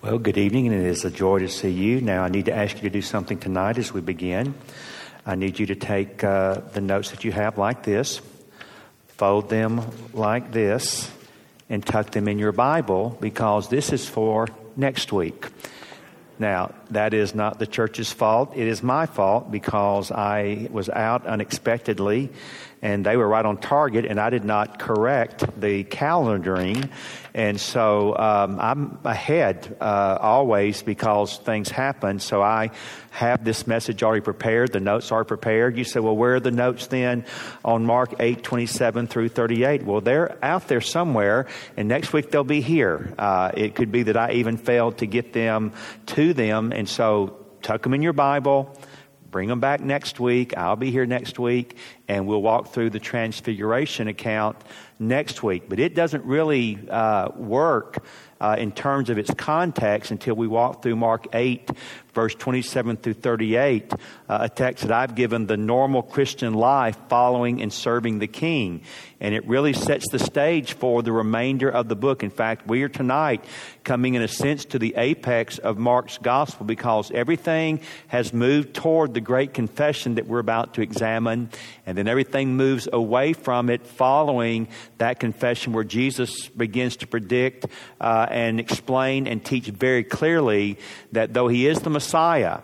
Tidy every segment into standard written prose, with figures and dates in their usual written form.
Well, good evening, and it is a joy to see you. Now, I need to ask you to do something tonight as we begin. I need you to take the notes that you have like this, fold them like this, and tuck them in your Bible, because this is for next week. Now, that is not the church's fault. It is my fault, because I was out unexpectedly, and they were right on target, and I did not correct the calendaring. And so I'm ahead always, because things happen. So I have this message already prepared. The notes are prepared. You say, well, where are the notes then on Mark 8:27 through 38? Well, they're out there somewhere, and next week they'll be here. It could be that I even failed to get them to them. And so tuck them in your Bible. Bring them back next week. I'll be here next week, and we'll walk through the Transfiguration account next week. But it doesn't really work in terms of its context until we walk through Mark 8, verse 27 through 38, a text that I've given the normal Christian life following and serving the King. And it really sets the stage for the remainder of the book. In fact, we are tonight coming in a sense to the apex of Mark's gospel, because everything has moved toward the great confession that we're about to examine. And then everything moves away from it following that confession, where Jesus begins to predict and explain and teach very clearly that though he is the Messiah,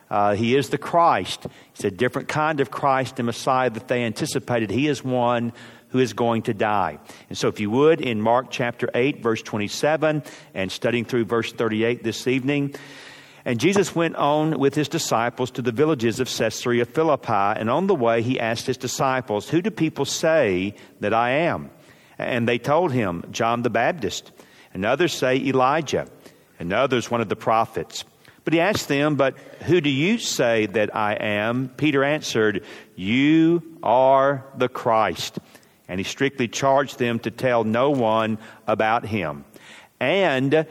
he is the Christ. It's a different kind of Christ and Messiah that they anticipated. He is one who is going to die. And so if you would, in Mark chapter 8, verse 27, and studying through verse 38 this evening, and Jesus went on with his disciples to the villages of Caesarea Philippi, and on the way he asked his disciples, "Who do people say that I am?" And they told him, "John the Baptist, and others say Elijah, and others one of the prophets." But he asked them, "But who do you say that I am?" Peter answered, "You are the Christ." And he strictly charged them to tell no one about him. And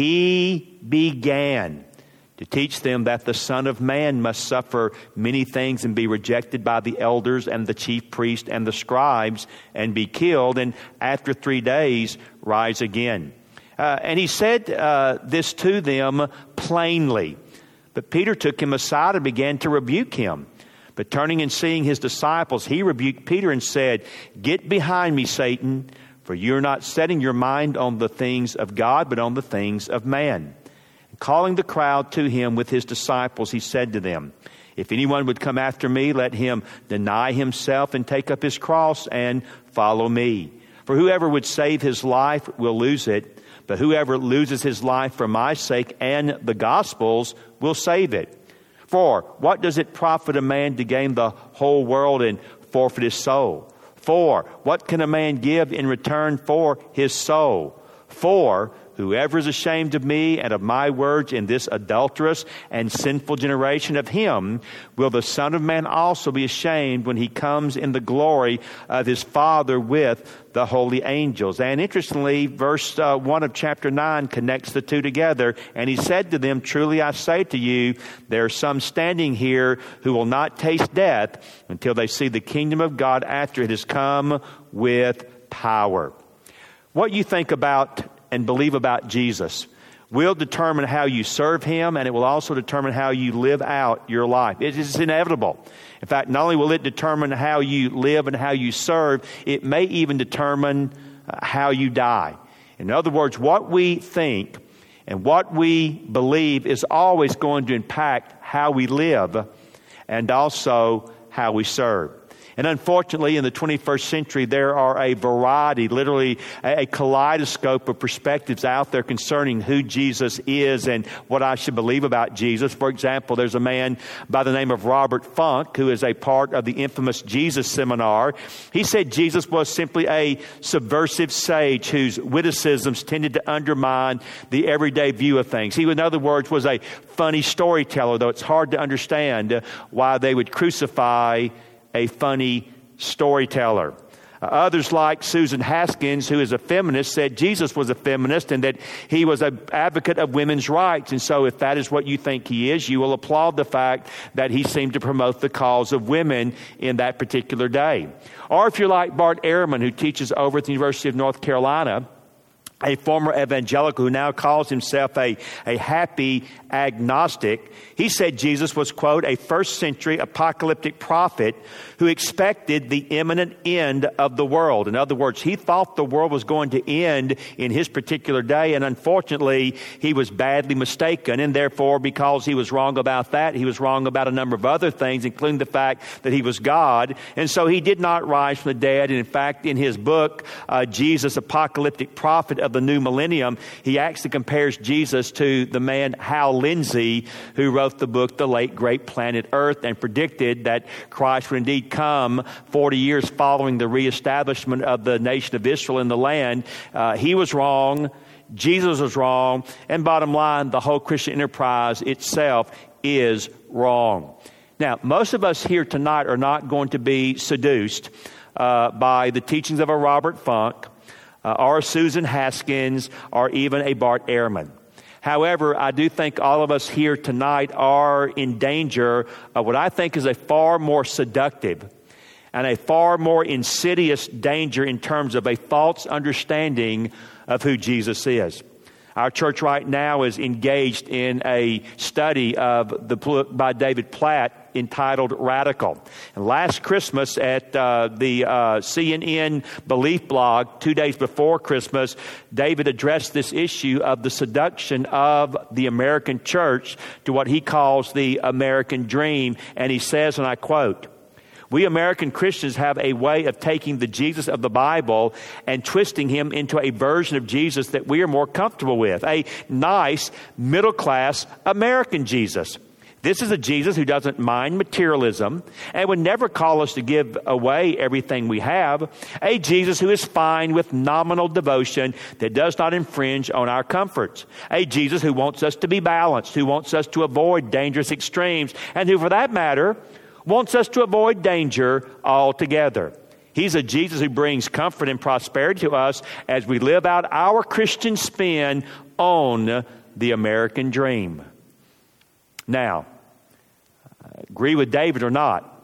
he began to teach them that the Son of Man must suffer many things and be rejected by the elders and the chief priests and the scribes, and be killed, and after 3 days rise again. And he said this to them plainly. But Peter took him aside and began to rebuke him. But turning and seeing his disciples, he rebuked Peter and said, "Get behind me, Satan, for you're not setting your mind on the things of God, but on the things of man." And calling the crowd to him with his disciples, he said to them, "If anyone would come after me, let him deny himself and take up his cross and follow me. For whoever would save his life will lose it, but whoever loses his life for my sake and the gospel's will save it. For what does it profit a man to gain the whole world and forfeit his soul? For what can a man give in return for his soul? For whoever is ashamed of me and of my words in this adulterous and sinful generation, of him will the Son of Man also be ashamed when he comes in the glory of his Father with the holy angels." And interestingly, verse 1 of chapter 9 connects the two together. And he said to them, "Truly I say to you, there are some standing here who will not taste death until they see the kingdom of God after it has come with power." What you think about and believe about Jesus will determine how you serve him, and it will also determine how you live out your life. It is inevitable. In fact, not only will it determine how you live and how you serve, it may even determine how you die. In other words, what we think and what we believe is always going to impact how we live and also how we serve. And unfortunately, in the 21st century, there are a variety, literally a kaleidoscope of perspectives out there concerning who Jesus is and what I should believe about Jesus. For example, there's a man by the name of Robert Funk, who is a part of the infamous Jesus Seminar. He said Jesus was simply a subversive sage whose witticisms tended to undermine the everyday view of things. He, in other words, was a funny storyteller, though it's hard to understand why they would crucify a funny storyteller. Others like Susan Haskins, who is a feminist, said Jesus was a feminist and that he was an advocate of women's rights. And so if that is what you think he is, you will applaud the fact that he seemed to promote the cause of women in that particular day. Or if you're like Bart Ehrman, who teaches over at the University of North Carolina, a former evangelical who now calls himself a happy agnostic, he said Jesus was, quote, a first century apocalyptic prophet who expected the imminent end of the world. In other words, he thought the world was going to end in his particular day, and unfortunately, he was badly mistaken, and therefore, because he was wrong about that, he was wrong about a number of other things, including the fact that he was God, and so he did not rise from the dead. And in fact, in his book, Jesus, Apocalyptic Prophet of the New Millennium, he actually compares Jesus to the man Hal Lindsey, who wrote the book, The Late Great Planet Earth, and predicted that Christ would indeed come 40 years following the reestablishment of the nation of Israel in the land. He was wrong. Jesus was wrong. And bottom line, the whole Christian enterprise itself is wrong. Now, most of us here tonight are not going to be seduced by the teachings of a Robert Funk, or a Susan Haskins, or even a Bart Ehrman. However, I do think all of us here tonight are in danger of what I think is a far more seductive and a far more insidious danger in terms of a false understanding of who Jesus is. Our church right now is engaged in a study of the book by David Platt entitled Radical. And last Christmas at the CNN Belief blog, 2 days before Christmas, David addressed this issue of the seduction of the American church to what he calls the American dream. And he says, and I quote, "We American Christians have a way of taking the Jesus of the Bible and twisting him into a version of Jesus that we are more comfortable with, a nice, middle-class American Jesus. This is a Jesus who doesn't mind materialism and would never call us to give away everything we have, a Jesus who is fine with nominal devotion that does not infringe on our comforts, a Jesus who wants us to be balanced, who wants us to avoid dangerous extremes, and who, for that matter, wants us to avoid danger altogether. He's a Jesus who brings comfort and prosperity to us as we live out our Christian spin on the American dream." Now, agree with David or not,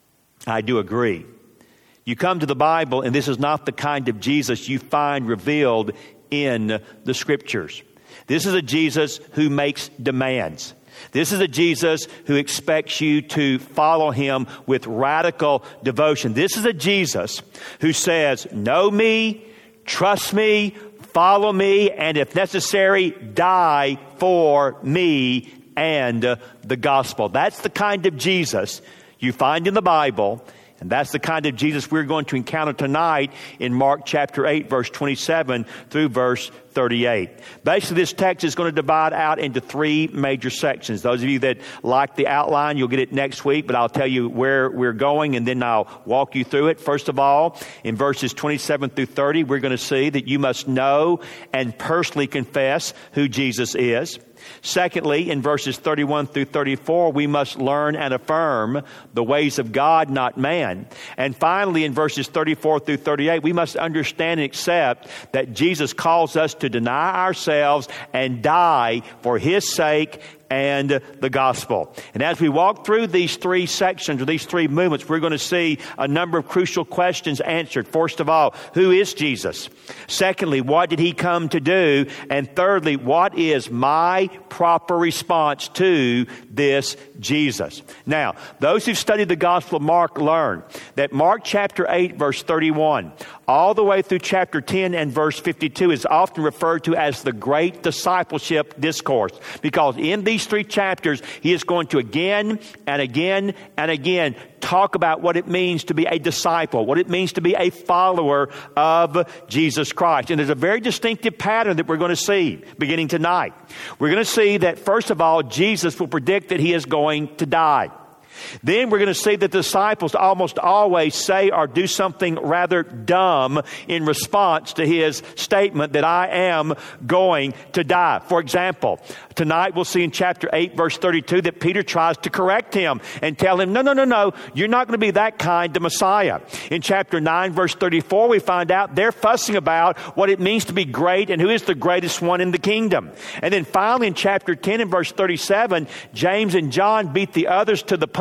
I do agree. You come to the Bible, and this is not the kind of Jesus you find revealed in the Scriptures. This is a Jesus who makes demands. This is a Jesus who expects you to follow him with radical devotion. This is a Jesus who says, know me, trust me, follow me, and if necessary, die for me and the gospel. That's the kind of Jesus you find in the Bible, and that's the kind of Jesus we're going to encounter tonight in Mark chapter 8, verse 27 through verse 38. Basically, this text is going to divide out into three major sections. Those of you that like the outline, you'll get it next week, but I'll tell you where we're going, and then I'll walk you through it. First of all, in verses 27 through 30, we're going to see that you must know and personally confess who Jesus is. Secondly, in verses 31 through 34, we must learn and affirm the ways of God, not man. And finally, in verses 34 through 38, we must understand and accept that Jesus calls us to deny ourselves and die for his sake and the gospel. And as we walk through these three sections or these three movements, we're going to see a number of crucial questions answered. First of all, who is Jesus? Secondly, what did he come to do? And thirdly, what is my proper response to this Jesus? Now, those who've studied the Gospel of Mark learn that Mark chapter 8, verse 31, all the way through chapter 10 and verse 52 is often referred to as the Great Discipleship Discourse, because in these three chapters, he is going to again and again and again talk about what it means to be a disciple, what it means to be a follower of Jesus Christ. And there's a very distinctive pattern that we're going to see beginning tonight. We're going to see that, first of all, Jesus will predict that he is going to die. Then we're going to see that the disciples almost always say or do something rather dumb in response to his statement that I am going to die. For example, tonight we'll see in chapter 8, verse 32, that Peter tries to correct him and tell him, no, you're not going to be that kind of Messiah. In chapter 9, verse 34, we find out they're fussing about what it means to be great and who is the greatest one in the kingdom. And then finally in chapter 10 and verse 37, James and John beat the others to the punch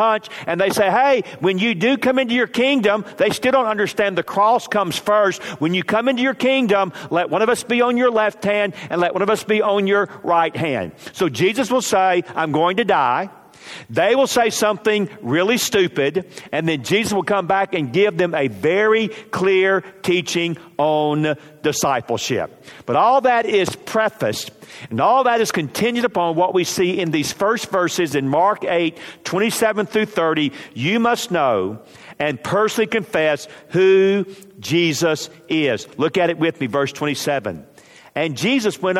bunch, and they say, hey, when you do come into your kingdom, they still don't understand the cross comes first. When you come into your kingdom, let one of us be on your left hand and let one of us be on your right hand. So Jesus will say, I'm going to die. They will say something really stupid, and then Jesus will come back and give them a very clear teaching on discipleship. But all that is prefaced, and all that is contingent upon what we see in these first verses in Mark 8, 27 through 30. You must know and personally confess who Jesus is. Look at it with me, verse 27. And Jesus went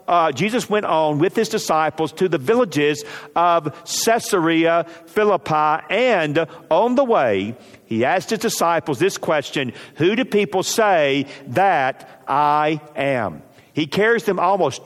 on with his disciples to the villages of Caesarea Philippi, and on the way, he asked his disciples this question, who do people say that I am? He carries them almost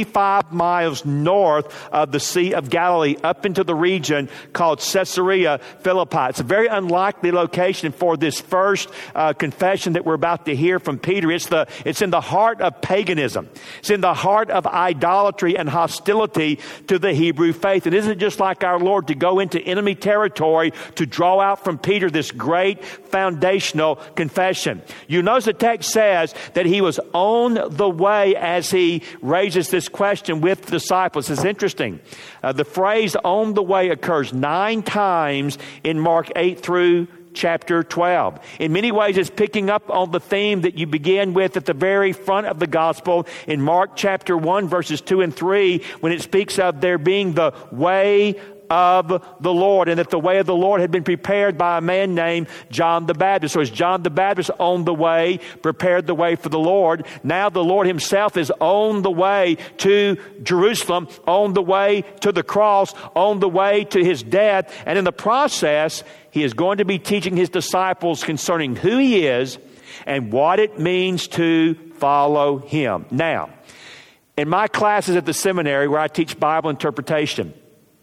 25 miles north of the Sea of Galilee up into the region called Caesarea Philippi. It's a very unlikely location for this first confession that we're about to hear from Peter. It's in the heart of paganism. It's in the heart of idolatry and hostility to the Hebrew faith. It isn't just like our Lord to go into enemy territory to draw out from Peter this great foundational confession. You notice the text says that he was on the way as he raises this question with the disciples. It's interesting. The phrase on the way occurs 9 times in Mark 8 through chapter 12. In many ways, it's picking up on the theme that you begin with at the very front of the gospel in Mark chapter 1, verses 2 and 3, when it speaks of there being the way of the Lord, and that the way of the Lord had been prepared by a man named John the Baptist. So as John the Baptist on the way, prepared the way for the Lord, now the Lord himself is on the way to Jerusalem, on the way to the cross, on the way to his death, and in the process, he is going to be teaching his disciples concerning who he is and what it means to follow him. Now, in my classes at the seminary where I teach Bible interpretation,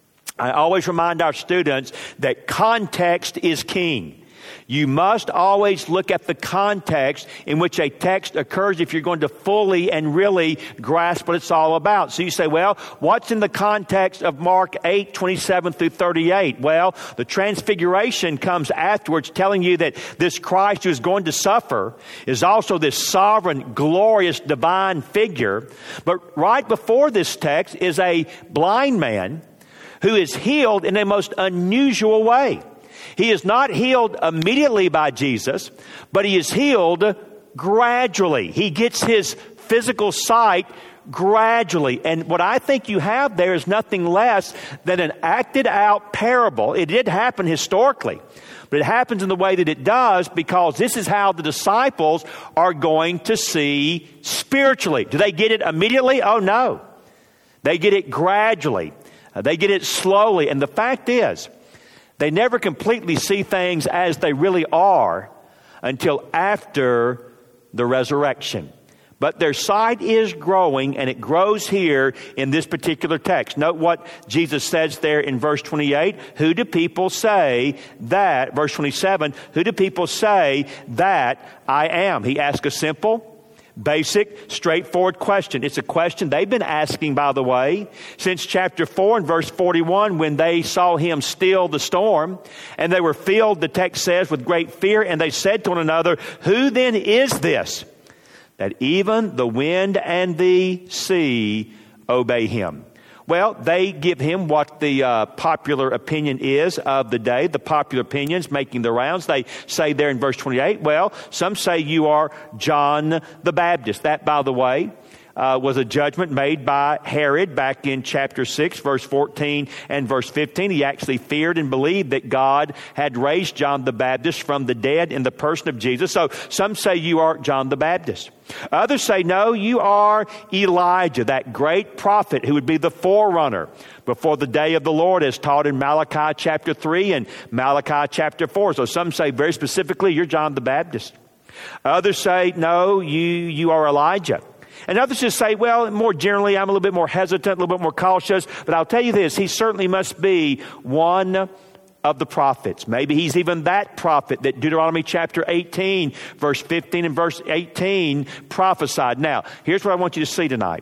I always remind our students that context is king. You must always look at the context in which a text occurs if you're going to fully and really grasp what it's all about. So you say, well, what's in the context of Mark 8, 27 through 38? Well, the transfiguration comes afterwards, telling you that this Christ who is going to suffer is also this sovereign, glorious, divine figure. But right before this text is a blind man who is healed in a most unusual way. He is not healed immediately by Jesus, but he is healed gradually. He gets his physical sight gradually. And what I think you have there is nothing less than an acted out parable. It did happen historically, but it happens in the way that it does because this is how the disciples are going to see spiritually. Do they get it immediately? Oh, no. They get it gradually. They get it slowly. And the fact is, they never completely see things as they really are until after the resurrection. But their sight is growing, and it grows here in this particular text. Note what Jesus says there in verse 28. Who do people say that, verse 27, who do people say that I am? He asks a simple, basic, straightforward question. It's a question they've been asking, by the way, since chapter 4 and verse 41 when they saw him still the storm. And they were filled, the text says, with great fear. And they said to one another, who then is this, that even the wind and the sea obey him? Well, they give him what the popular opinion is of the day. The popular opinions making the rounds. They say there in verse 28, well, some say you are John the Baptist. That, by the way, was a judgment made by Herod back in chapter 6, verse 14 and verse 15. He actually feared and believed that God had raised John the Baptist from the dead in the person of Jesus. So some say you are John the Baptist. Others say, no, you are Elijah, that great prophet who would be the forerunner before the day of the Lord, as taught in Malachi chapter 3 and Malachi chapter 4. So some say very specifically, you're John the Baptist. Others say, no, you are Elijah. And others just say, well, more generally, I'm a little bit more hesitant, a little bit more cautious. But I'll tell you this, he certainly must be one of the prophets. Maybe he's even that prophet that Deuteronomy chapter 18, verse 15 and verse 18 prophesied. Now, here's what I want you to see tonight.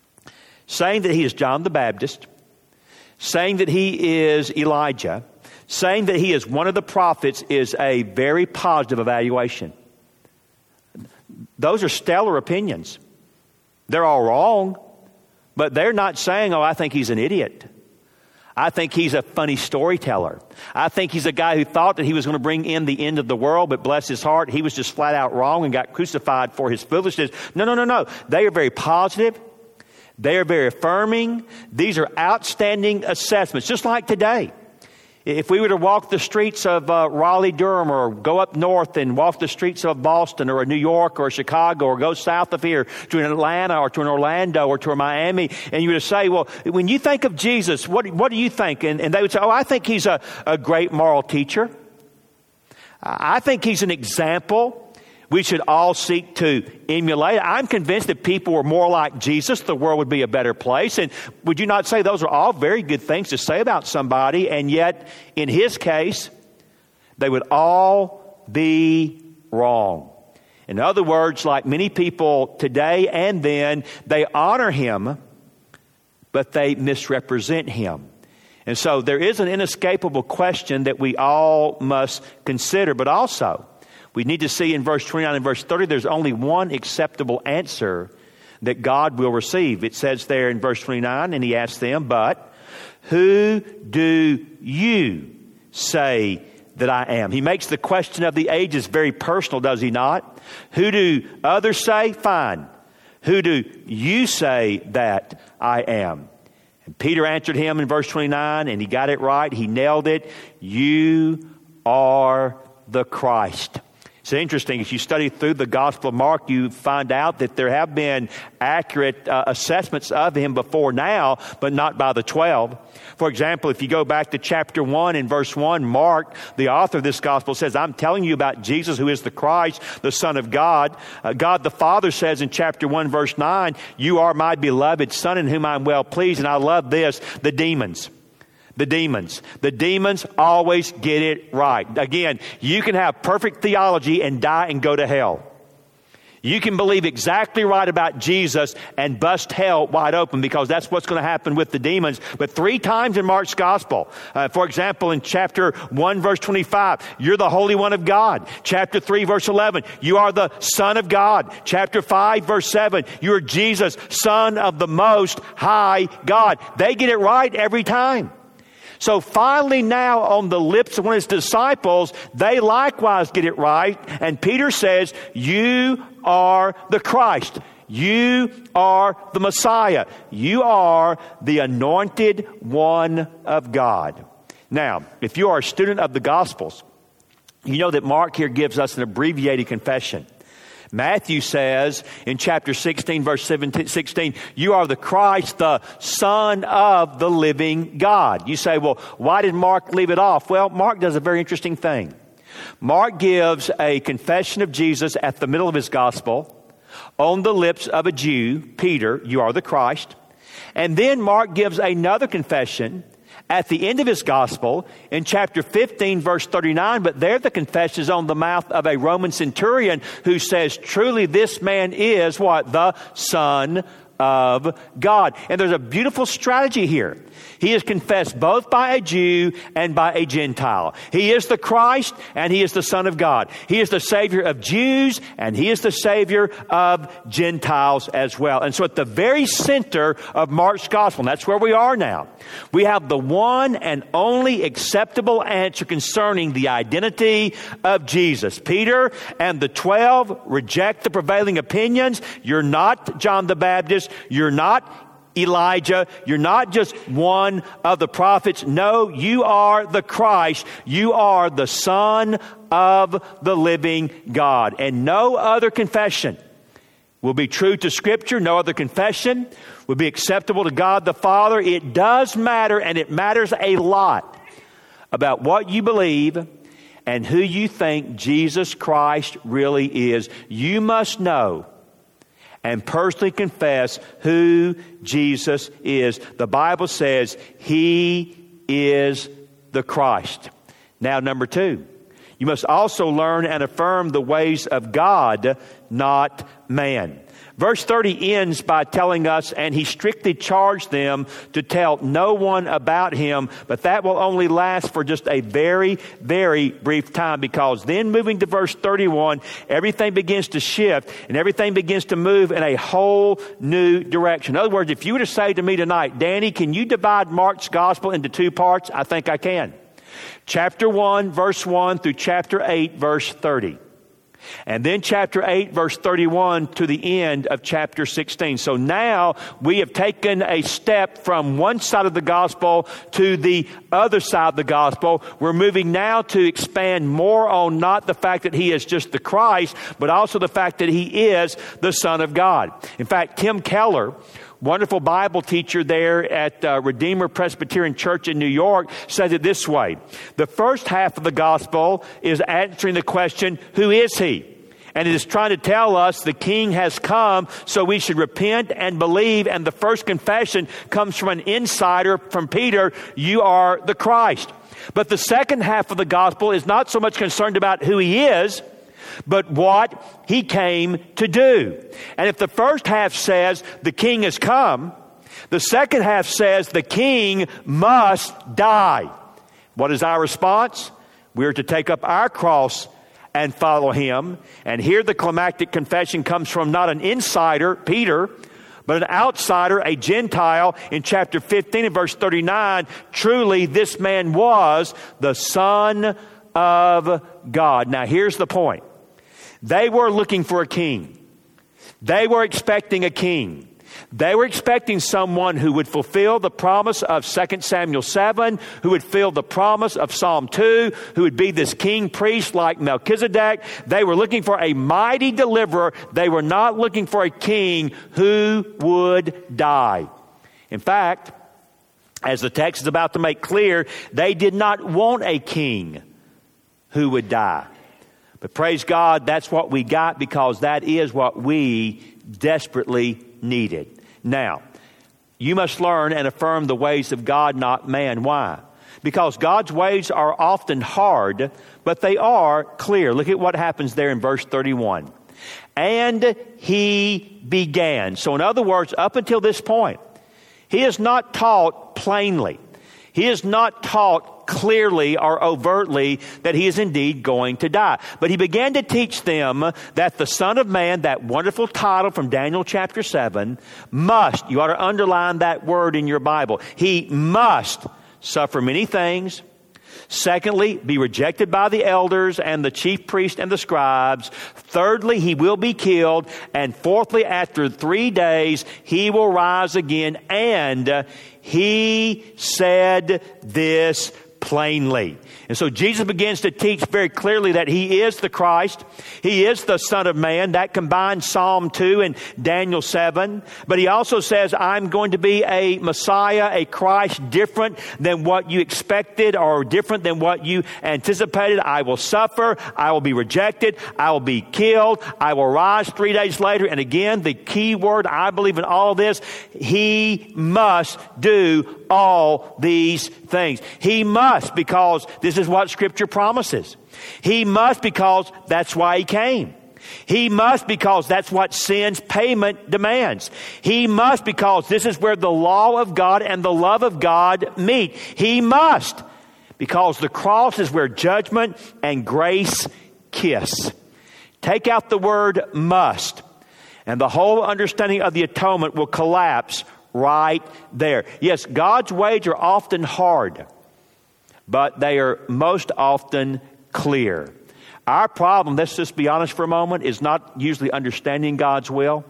Saying that he is John the Baptist, saying that he is Elijah, saying that he is one of the prophets is a very positive evaluation. Those are stellar opinions. They're all wrong, but they're not saying, I think he's an idiot. I think he's a funny storyteller. I think he's a guy who thought that he was going to bring in the end of the world, but bless his heart, he was just flat out wrong and got crucified for his foolishness. No. They are very positive. They are very affirming. These are outstanding assessments, just like today. If we were to walk the streets of Raleigh-Durham, or go up north and walk the streets of Boston or New York or Chicago, or go south of here to an Atlanta or to an Orlando or to a Miami, and you were to say, well, when you think of Jesus, what do you think? And they would say, I think he's a great moral teacher. I think he's an example we should all seek to emulate. I'm convinced that people were more like Jesus, the world would be a better place. And would you not say those are all very good things to say about somebody? And yet, in his case, they would all be wrong. In other words, like many people today and then, they honor him, but they misrepresent him. And so there is an inescapable question that we all must consider, but also we need to see in verse 29 and verse 30, there's only one acceptable answer that God will receive. It says there in verse 29, and he asks them, but who do you say that I am? He makes the question of the ages very personal, does he not? Who do others say? Fine. Who do you say that I am? And Peter answered him in verse 29, and he got it right. He nailed it. You are the Christ. It's interesting, as you study through the Gospel of Mark, you find out that there have been accurate assessments of him before now, but not by the 12. For example, if you go back to chapter 1 and verse 1, Mark, the author of this Gospel, says, I'm telling you about Jesus, who is the Christ, the Son of God. God the Father says in chapter 1, verse 9, you are my beloved Son in whom I'm well pleased. And I love this, the demons. The demons always get it right. Again, you can have perfect theology and die and go to hell. You can believe exactly right about Jesus and bust hell wide open, because that's what's going to happen with the demons. But 3 times in Mark's Gospel, for example, in chapter 1, verse 25, you're the Holy One of God. Chapter 3, verse 11, you are the Son of God. Chapter 5, verse 7, you are Jesus, Son of the Most High God. They get it right every time. So finally now on the lips of one of his disciples, they likewise get it right. And Peter says, you are the Christ. You are the Messiah. You are the anointed one of God. Now, if you are a student of the Gospels, you know that Mark here gives us an abbreviated confession. Matthew says in chapter 16, verse 16, you are the Christ, the Son of the living God. You say, well, why did Mark leave it off? Well, Mark does a very interesting thing. Mark gives a confession of Jesus at the middle of his gospel on the lips of a Jew, Peter, you are the Christ. And then Mark gives another confession at the end of his gospel in chapter 15, verse 39, but there the confession is on the mouth of a Roman centurion who says, truly this man is what? The Son of God. And there's a beautiful strategy here. He is confessed both by a Jew and by a Gentile. He is the Christ and he is the Son of God. He is the Savior of Jews and he is the Savior of Gentiles as well. And so at the very center of Mark's gospel, and that's where we are now, we have the one and only acceptable answer concerning the identity of Jesus. Peter and the 12 reject the prevailing opinions. You're not John the Baptist. You're not Elijah. You're not just one of the prophets. No, you are the Christ. You are the Son of the living God. And no other confession will be true to Scripture. No other confession will be acceptable to God the Father. It does matter, and it matters a lot, about what you believe and who you think Jesus Christ really is. You must know and personally confess who Jesus is. The Bible says he is the Christ. Now, number 2, you must also learn and affirm the ways of God, not man. Verse 30 ends by telling us, and he strictly charged them to tell no one about him, but that will only last for just a very, very brief time, because then moving to verse 31, everything begins to shift and everything begins to move in a whole new direction. In other words, if you were to say to me tonight, Danny, can you divide Mark's gospel into two parts? I think I can. Chapter 1, verse 1 through chapter 8, verse 30. And then chapter 8, verse 31 to the end of chapter 16. So now we have taken a step from one side of the gospel to the other side of the gospel. We're moving now to expand more on not the fact that he is just the Christ, but also the fact that he is the Son of God. In fact, Tim Keller, wonderful Bible teacher there at Redeemer Presbyterian Church in New York, says it this way. The first half of the gospel is answering the question, who is he? And it is trying to tell us the King has come, so we should repent and believe. And the first confession comes from an insider, from Peter, you are the Christ. But the second half of the gospel is not so much concerned about who he is, but what he came to do. And if the first half says the King has come, the second half says the King must die. What is our response? We're to take up our cross and follow him. And here the climactic confession comes from not an insider, Peter, but an outsider, a Gentile, in chapter 15 and verse 39. Truly, this man was the Son of God. Now, here's the point. They were looking for a king. They were expecting a king. They were expecting someone who would fulfill the promise of 2 Samuel 7, who would fulfill the promise of Psalm 2, who would be this king priest like Melchizedek. They were looking for a mighty deliverer. They were not looking for a king who would die. In fact, as the text is about to make clear, they did not want a king who would die. But praise God, that's what we got, because that is what we desperately needed. Now, you must learn and affirm the ways of God, not man. Why? Because God's ways are often hard, but they are clear. Look at what happens there in verse 31. And he began. So in other words, up until this point, he is not taught plainly. He is not taught clearly or overtly that he is indeed going to die. But he began to teach them that the Son of Man, that wonderful title from Daniel chapter 7, must, you ought to underline that word in your Bible, he must suffer many things. Secondly, be rejected by the elders and the chief priests and the scribes. Thirdly, he will be killed. And fourthly, after 3 days, he will rise again. And he said this plainly. And so Jesus begins to teach very clearly that he is the Christ. He is the Son of Man. That combines Psalm 2 and Daniel 7. But he also says, I'm going to be a Messiah, a Christ, different than what you expected or different than what you anticipated. I will suffer. I will be rejected. I will be killed. I will rise 3 days later. And again, the key word, I believe in all this, he must do all these things. He must, because this is what Scripture promises. He must, because that's why he came. He must, because that's what sin's payment demands. He must, because this is where the law of God and the love of God meet. He must, because the cross is where judgment and grace kiss. Take out the word must, and the whole understanding of the atonement will collapse right there. Yes, God's ways are often hard, but they are most often clear. Our problem, let's just be honest for a moment, is not usually understanding God's will.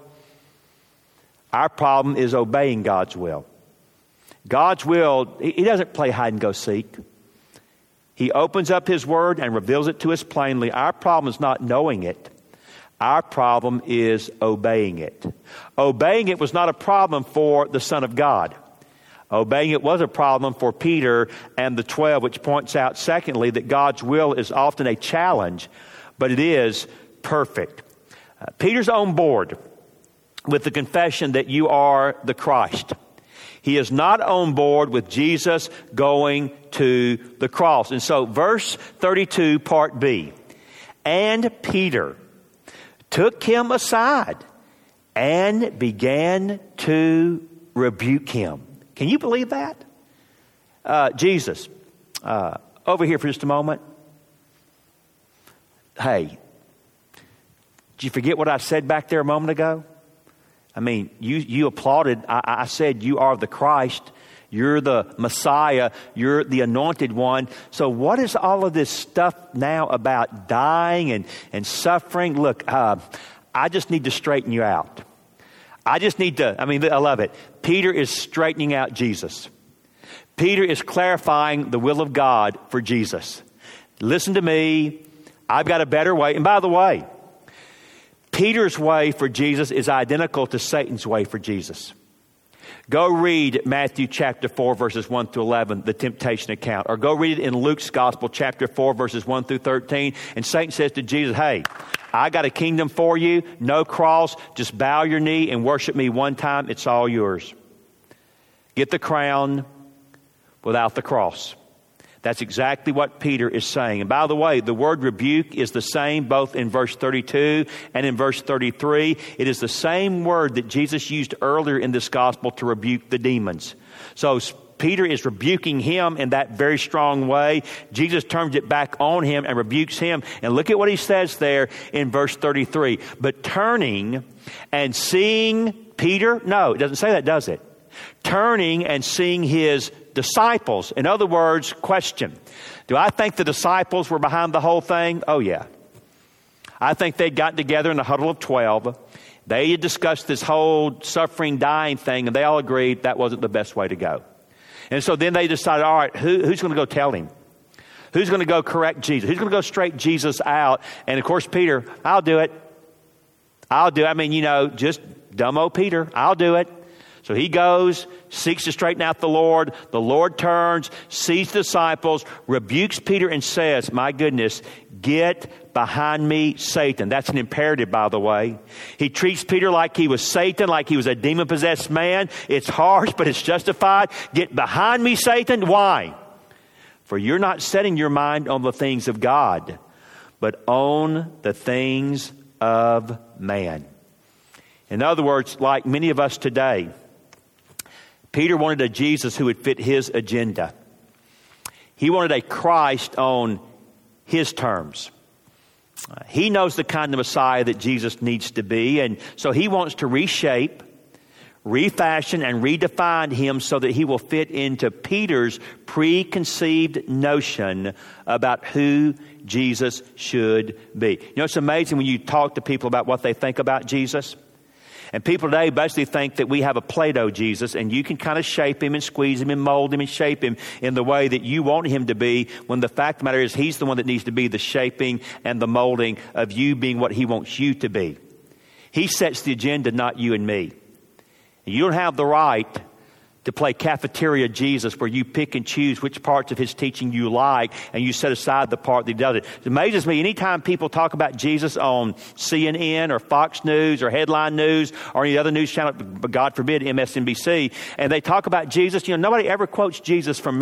Our problem is obeying God's will. God's will, he doesn't play hide and go seek. He opens up his word and reveals it to us plainly. Our problem is not knowing it. Our problem is obeying it. Obeying it was not a problem for the Son of God. Obeying it was a problem for Peter and the 12, which points out, secondly, that God's will is often a challenge, but it is perfect. Peter's on board with the confession that you are the Christ. He is not on board with Jesus going to the cross. And so verse 32, part B. And Peter took him aside and began to rebuke him. Can you believe that? Jesus, over here for just a moment. Hey, did you forget what I said back there a moment ago? I mean, you applauded. I said you are the Christ. You're the Messiah. You're the anointed one. So what is all of this stuff now about dying and suffering? Look, I just need to straighten you out. I love it. Peter is straightening out Jesus. Peter is clarifying the will of God for Jesus. Listen to me. I've got a better way. And by the way, Peter's way for Jesus is identical to Satan's way for Jesus. Go read Matthew chapter 4, verses 1 through 11, the temptation account. Or go read it in Luke's gospel, chapter 4, verses 1 through 13. And Satan says to Jesus, hey, I got a kingdom for you. No cross. Just bow your knee and worship me one time. It's all yours. Get the crown without the cross. That's exactly what Peter is saying. And by the way, the word rebuke is the same both in verse 32 and in verse 33. It is the same word that Jesus used earlier in this gospel to rebuke the demons. So Peter is rebuking him in that very strong way. Jesus turns it back on him and rebukes him. And look at what he says there in verse 33. But turning and seeing Peter, no, it doesn't say that, does it? Turning and seeing his disciples. In other words, question. Do I think the disciples were behind the whole thing? Oh, yeah. I think they'd gotten together in a huddle of 12. They had discussed this whole suffering, dying thing, and they all agreed that wasn't the best way to go. And so then they decided, all right, who's going to go tell him? Who's going to go correct Jesus? Who's going to go straight Jesus out? And of course, Peter, I'll do it. I mean, just dumb old Peter. I'll do it. So he goes, seeks to straighten out the Lord. The Lord turns, sees the disciples, rebukes Peter and says, my goodness, get behind me, Satan. That's an imperative, by the way. He treats Peter like he was Satan, like he was a demon-possessed man. It's harsh, but it's justified. Get behind me, Satan. Why? For you're not setting your mind on the things of God, but on the things of man. In other words, like many of us today, Peter wanted a Jesus who would fit his agenda. He wanted a Christ on his terms. He knows the kind of Messiah that Jesus needs to be, and so he wants to reshape, refashion, and redefine him so that he will fit into Peter's preconceived notion about who Jesus should be. It's amazing when you talk to people about what they think about Jesus. And people today basically think that we have a Play-Doh Jesus, and you can kind of shape him and squeeze him and mold him and shape him in the way that you want him to be, when the fact of the matter is he's the one that needs to be the shaping and the molding of you being what he wants you to be. He sets the agenda, not you and me. And you don't have the right to play cafeteria Jesus, where you pick and choose which parts of his teaching you like, and you set aside the part that he doesn't. It amazes me anytime people talk about Jesus on CNN or Fox News or Headline News or any other news channel, God forbid MSNBC, and they talk about Jesus. Nobody ever quotes Jesus from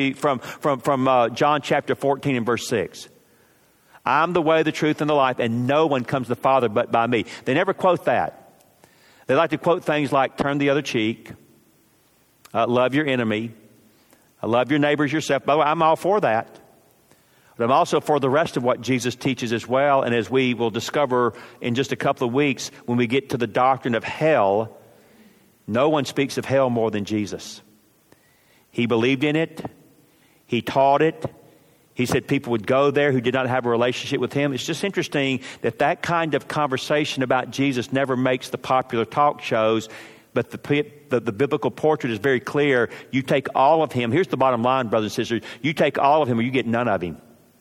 John chapter 14 and verse 6. I'm the way, the truth, and the life, and no one comes to the Father but by me. They never quote that. They like to quote things like turn the other cheek, love your enemy, love your neighbors yourself. By the way, I'm all for that. But I'm also for the rest of what Jesus teaches as well. And as we will discover in just a couple of weeks, when we get to the doctrine of hell, no one speaks of hell more than Jesus. He believed in it. He taught it. He said people would go there who did not have a relationship with him. It's just interesting that kind of conversation about Jesus never makes the popular talk shows. But the biblical portrait is very clear. You take all of him. Here's the bottom line, brothers and sisters. You take all of him or you get none of him.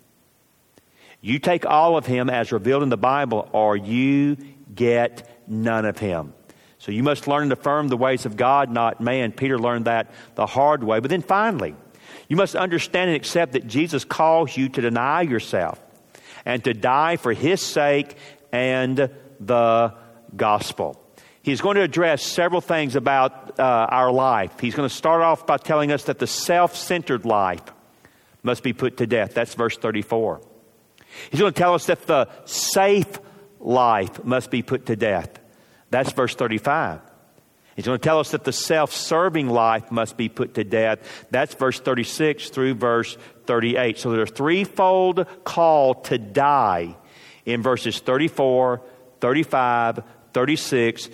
You take all of him as revealed in the Bible or you get none of him. So you must learn and affirm the ways of God, not man. Peter learned that the hard way. But then finally, you must understand and accept that Jesus calls you to deny yourself and to die for his sake and the gospel. He's going to address several things about our life. He's going to start off by telling us that the self-centered life must be put to death. That's verse 34. He's going to tell us that the safe life must be put to death. That's verse 35. He's going to tell us that the self-serving life must be put to death. That's verse 36 through verse 38. So there's a threefold call to die in verses 34, 35, 36,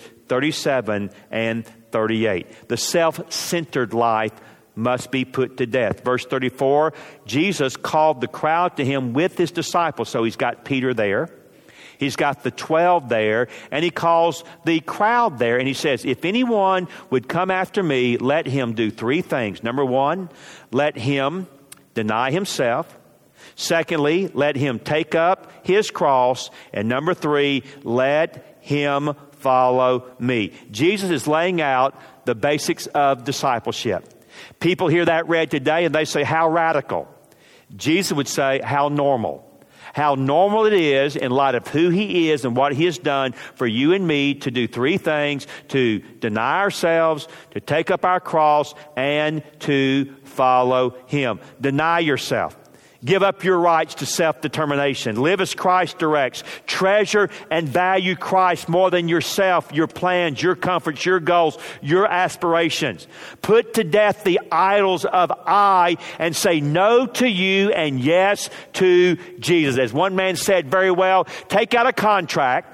37, and 38. The self-centered life must be put to death. Verse 34, Jesus called the crowd to him with his disciples. So he's got Peter there. He's got the 12 there, and he calls the crowd there, and he says, if anyone would come after me, let him do three things. Number one, let him deny himself. Secondly, let him take up his cross. And number three, let him follow me. Jesus is laying out the basics of discipleship. People hear that read today, and they say, how radical? Jesus would say, how normal. How normal it is in light of who he is and what he has done for you and me to do three things: to deny ourselves, to take up our cross, and to follow him. Deny yourself. Give up your rights to self-determination. Live as Christ directs. Treasure and value Christ more than yourself, your plans, your comforts, your goals, your aspirations. Put to death the idols of I and say no to you and yes to Jesus. As one man said very well, take out a contract,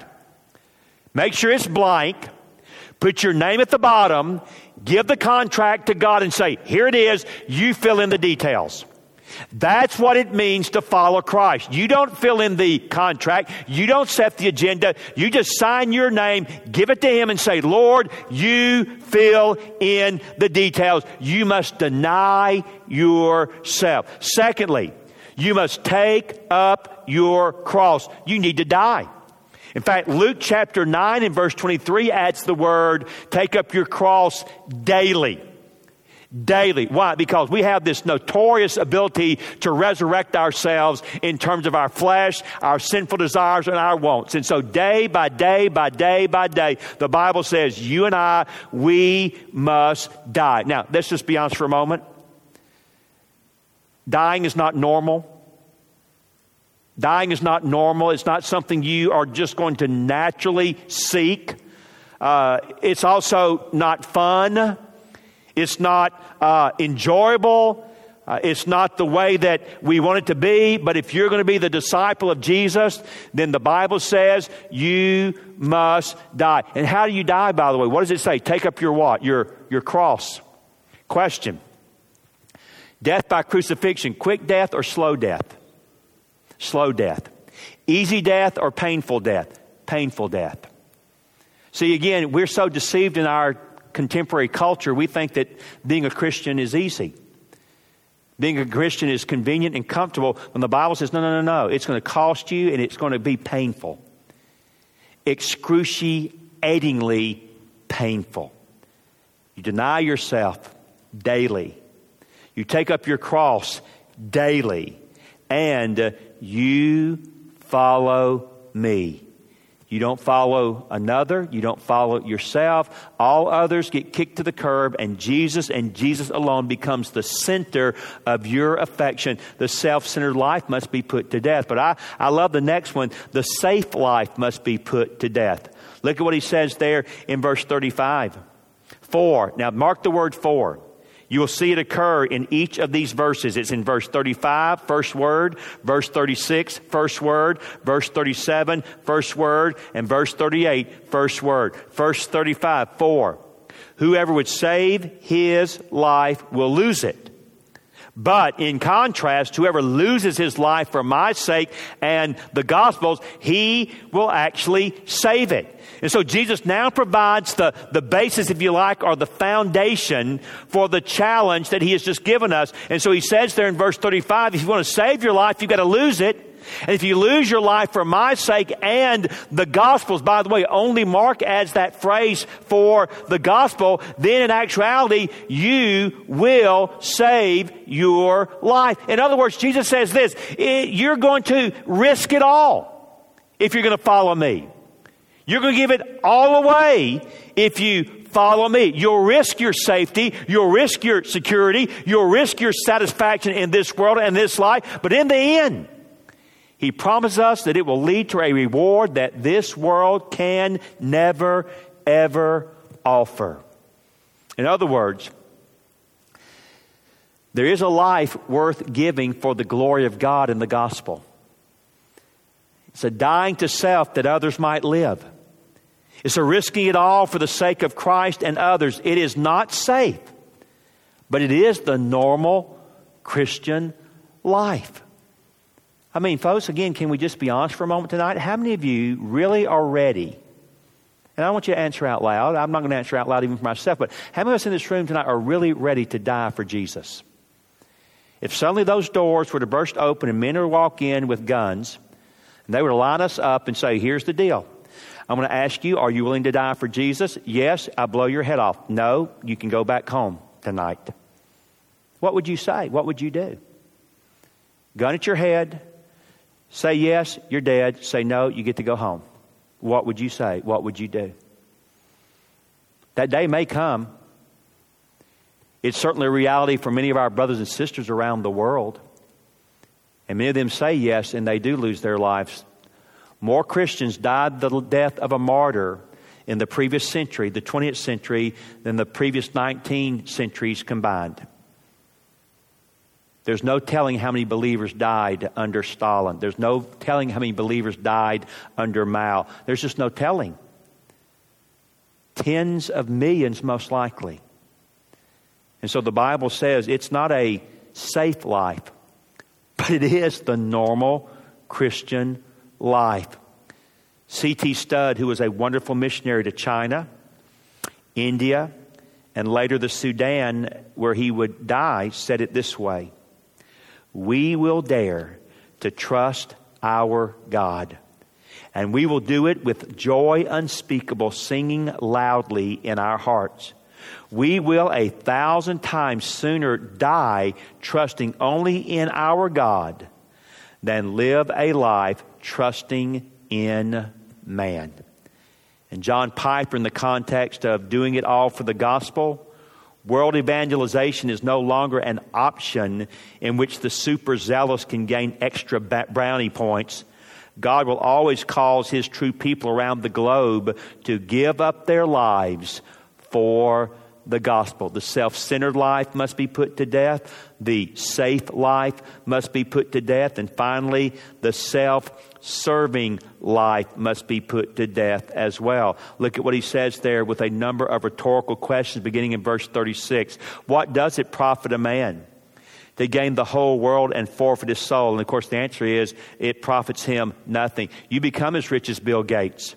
make sure it's blank, put your name at the bottom, give the contract to God and say, here it is, you fill in the details. That's what it means to follow Christ. You don't fill in the contract. You don't set the agenda. You just sign your name, give it to him and say, Lord, you fill in the details. You must deny yourself. Secondly, you must take up your cross. You need to die. In fact, Luke chapter 9 and verse 23 adds the word, take up your cross daily. Daily. Why? Because we have this notorious ability to resurrect ourselves in terms of our flesh, our sinful desires, and our wants. And so day by day, by day by day, the Bible says you and I, we must die. Now, let's just be honest for a moment. Dying is not normal. Dying is not normal. It's not something you are just going to naturally seek. It's also not fun. It's not enjoyable. It's not the way that we want it to be. But if you're going to be the disciple of Jesus, then the Bible says you must die. And how do you die, by the way? What does it say? Take up your what? Your cross. Question. Death by crucifixion. Quick death or slow death? Slow death. Easy death or painful death? Painful death. See, again, we're so deceived in our contemporary culture, we think that being a Christian is easy. Being a Christian is convenient and comfortable, when the Bible says, no. It's going to cost you and it's going to be painful. Excruciatingly painful. You deny yourself daily. You take up your cross daily. And you follow me. You don't follow another. You don't follow yourself. All others get kicked to the curb, and Jesus alone becomes the center of your affection. The self-centered life must be put to death. But I love the next one. The safe life must be put to death. Look at what he says there in verse 35. For. Now mark the word for. You will see it occur in each of these verses. It's in verse 35, first word, verse 36, first word, verse 37, first word, and verse 38, first word. Verse 35, for whoever would save his life will lose it. But in contrast, whoever loses his life for my sake and the gospel's, he will actually save it. And so Jesus now provides the basis, if you like, or the foundation for the challenge that he has just given us. And so he says there in verse 35, if you want to save your life, you've got to lose it. And if you lose your life for my sake and the gospel's, by the way, only Mark adds that phrase for the gospel, then in actuality, you will save your life. In other words, Jesus says this, you're going to risk it all if you're going to follow me. You're going to give it all away if you follow me. You'll risk your safety. You'll risk your security. You'll risk your satisfaction in this world and this life. But in the end, he promises us that it will lead to a reward that this world can never, ever offer. In other words, there is a life worth giving for the glory of God in the gospel. It's a dying to self that others might live. It's a risking it all for the sake of Christ and others. It is not safe, but it is the normal Christian life. I mean, folks, again, can we just be honest for a moment tonight? How many of you really are ready? And I want you to answer out loud. I'm not going to answer out loud even for myself, but how many of us in this room tonight are really ready to die for Jesus? If suddenly those doors were to burst open and men would walk in with guns, and they were to line us up and say, here's the deal. I'm going to ask you, are you willing to die for Jesus? Yes, I'll blow your head off. No, you can go back home tonight. What would you say? What would you do? Gun at your head. Say yes, you're dead. Say no, you get to go home. What would you say? What would you do? That day may come. It's certainly a reality for many of our brothers and sisters around the world. And many of them say yes, and they do lose their lives. More Christians died the death of a martyr in the previous century, the 20th century, than the previous 19 centuries combined. There's no telling how many believers died under Stalin. There's no telling how many believers died under Mao. There's just no telling. Tens of millions, most likely. And so the Bible says it's not a safe life, but it is the normal Christian life. C.T. Studd, who was a wonderful missionary to China, India, and later the Sudan, where he would die, said it this way: we will dare to trust our God, and we will do it with joy unspeakable, singing loudly in our hearts. We will 1,000 times sooner die trusting only in our God than live a life trusting in man. And John Piper, in the context of doing it all for the gospel, world evangelization is no longer an option in which the super zealous can gain extra brownie points. God will always cause His true people around the globe to give up their lives for the gospel. The self-centered life must be put to death. The safe life must be put to death. And finally, the self-serving life must be put to death as well. Look at what he says there with a number of rhetorical questions beginning in verse 36. What does it profit a man to gain the whole world and forfeit his soul? And of course the answer is, it profits him nothing. You become as rich as Bill Gates,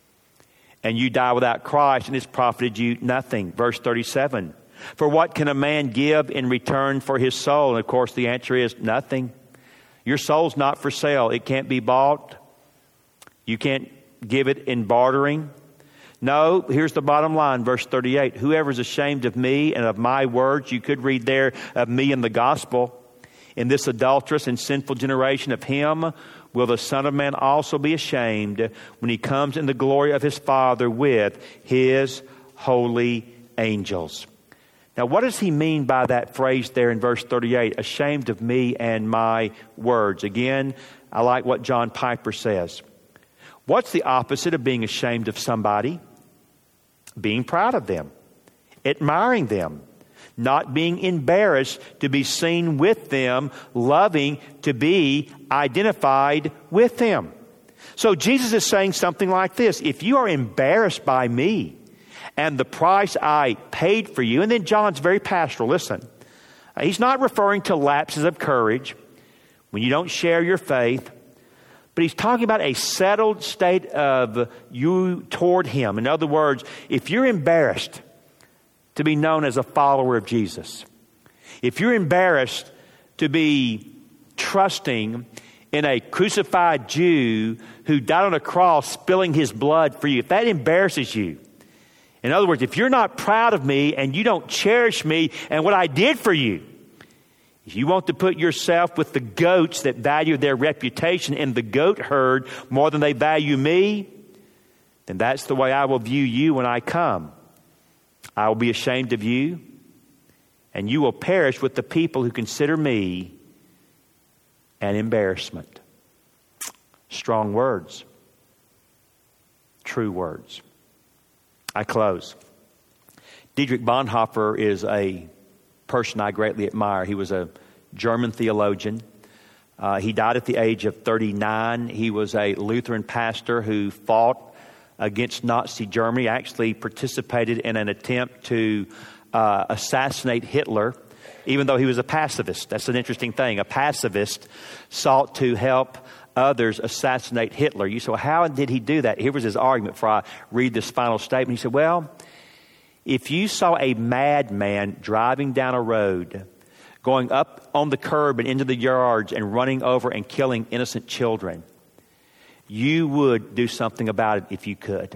and you die without Christ, and it's profited you nothing. Verse 37. For what can a man give in return for his soul? And of course the answer is nothing. Your soul's not for sale. It can't be bought. You can't give it in bartering. No, here's the bottom line, verse 38. Whoever is ashamed of me and of my words, you could read there of me in the gospel, in this adulterous and sinful generation, of him will the Son of Man also be ashamed when He comes in the glory of His Father with His holy angels. Now, what does He mean by that phrase there in verse 38? Ashamed of me and my words. Again, I like what John Piper says. What's the opposite of being ashamed of somebody? Being proud of them, admiring them, not being embarrassed to be seen with them, loving to be identified with them. So Jesus is saying something like this: if you are embarrassed by me and the price I paid for you, and then John's very pastoral, listen, he's not referring to lapses of courage when you don't share your faith, but he's talking about a settled state of you toward Him. In other words, if you're embarrassed to be known as a follower of Jesus, if you're embarrassed to be trusting in a crucified Jew who died on a cross spilling his blood for you, if that embarrasses you, in other words, if you're not proud of me and you don't cherish me and what I did for you, if you want to put yourself with the goats that value their reputation in the goat herd more than they value me, then that's the way I will view you when I come. I will be ashamed of you, and you will perish with the people who consider me an embarrassment. Strong words. True words. I close. Dietrich Bonhoeffer is a person I greatly admire. He was a German theologian. He died at the age of 39. He was a Lutheran pastor who fought against Nazi Germany, actually participated in an attempt to assassinate Hitler, even though he was a pacifist. That's an interesting thing. A pacifist sought to help others assassinate Hitler. You say, well, how did he do that? Here was his argument before I read this final statement. He said, well, if you saw a madman driving down a road, going up on the curb and into the yards and running over and killing innocent children, you would do something about it if you could.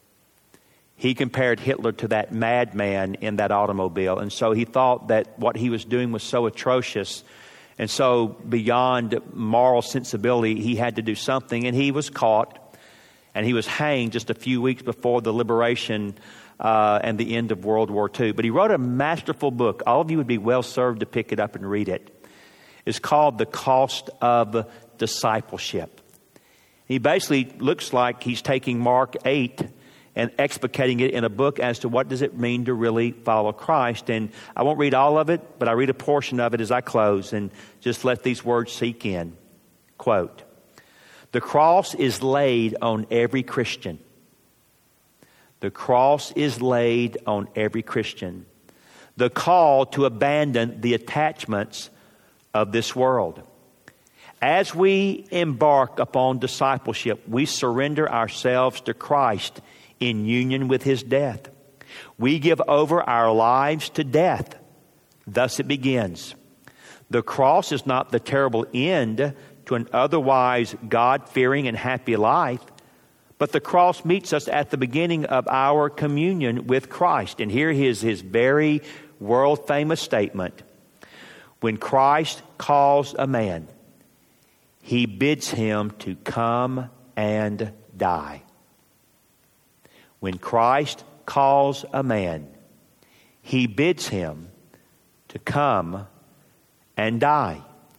He compared Hitler to that madman in that automobile. And so he thought that what he was doing was so atrocious and so beyond moral sensibility, he had to do something. And he was caught and he was hanged just a few weeks before the liberation and the end of World War II. But he wrote a masterful book. All of you would be well served to pick it up and read it. It's called The Cost of Discipleship. He basically looks like he's taking Mark 8 and explicating it in a book as to what does it mean to really follow Christ. And I won't read all of it, but I read a portion of it as I close and just let these words sink in. Quote, "The cross is laid on every Christian. The cross is laid on every Christian. The call to abandon the attachments of this world. As we embark upon discipleship, we surrender ourselves to Christ in union with His death. We give over our lives to death. Thus it begins. The cross is not the terrible end to an otherwise God-fearing and happy life, but the cross meets us at the beginning of our communion with Christ." And here is his very world-famous statement. "When Christ calls a man, He bids him to come and die." When Christ calls a man, He bids him to come and die.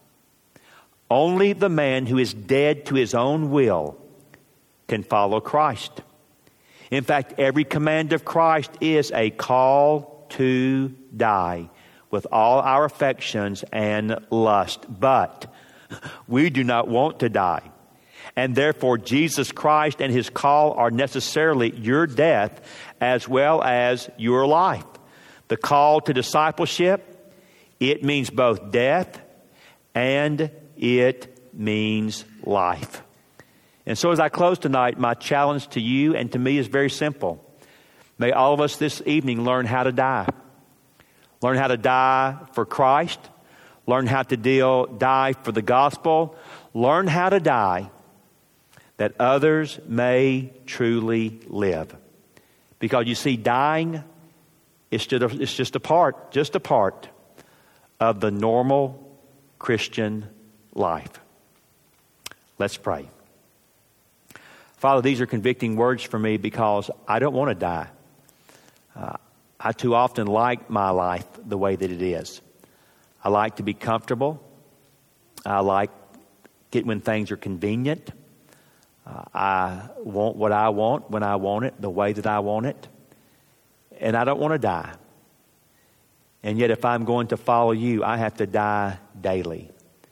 Only the man who is dead to his own will can follow Christ. In fact, every command of Christ is a call to die with all our affections and lust. But we do not want to die. And therefore, Jesus Christ and His call are necessarily your death as well as your life. The call to discipleship, it means both death and it means life. And so as I close tonight, my challenge to you and to me is very simple. May all of us this evening learn how to die. Learn how to die for Christ. Learn how to die for the gospel. Learn how to die that others may truly live. Because you see, dying is just a part of the normal Christian life. Let's pray. Father, these are convicting words for me because I don't want to die. I too often like my life the way that it is. I like to be comfortable. I like it when things are convenient. I want what I want when I want it, the way that I want it. And I don't want to die. And yet if I'm going to follow you, I have to die daily.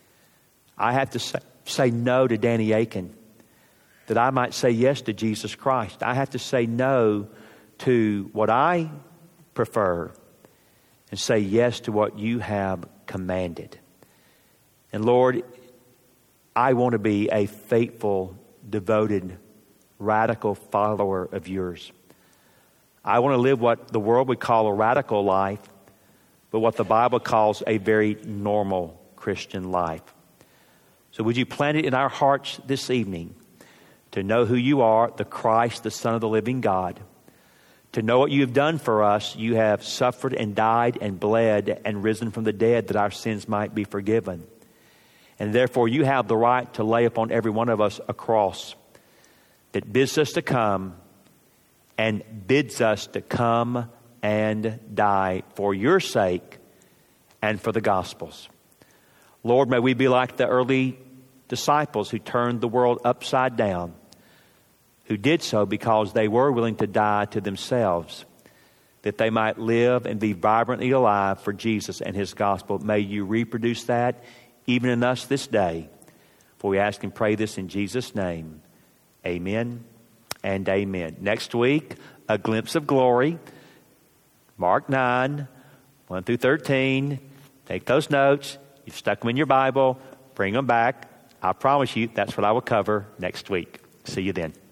I have to say no to Danny Aiken, that I might say yes to Jesus Christ. I have to say no to what I prefer and say yes to what you have commanded. And Lord, I want to be a faithful, devoted, radical follower of yours. I want to live what the world would call a radical life, but what the Bible calls a very normal Christian life. So would you plant it in our hearts this evening to know who you are, the Christ, the Son of the living God, to know what you have done for us. You have suffered and died and bled and risen from the dead that our sins might be forgiven. And therefore you have the right to lay upon every one of us a cross that bids us to come and bids us to come and die for your sake and for the gospel's. Lord, may we be like the early disciples who turned the world upside down, who did so because they were willing to die to themselves, that they might live and be vibrantly alive for Jesus and his gospel. May you reproduce that even in us this day. For we ask and pray this in Jesus' name. Amen and amen. Next week, a glimpse of glory. Mark 9, 1 through 13. Take those notes. You've stuck them in your Bible. Bring them back. I promise you that's what I will cover next week. See you then.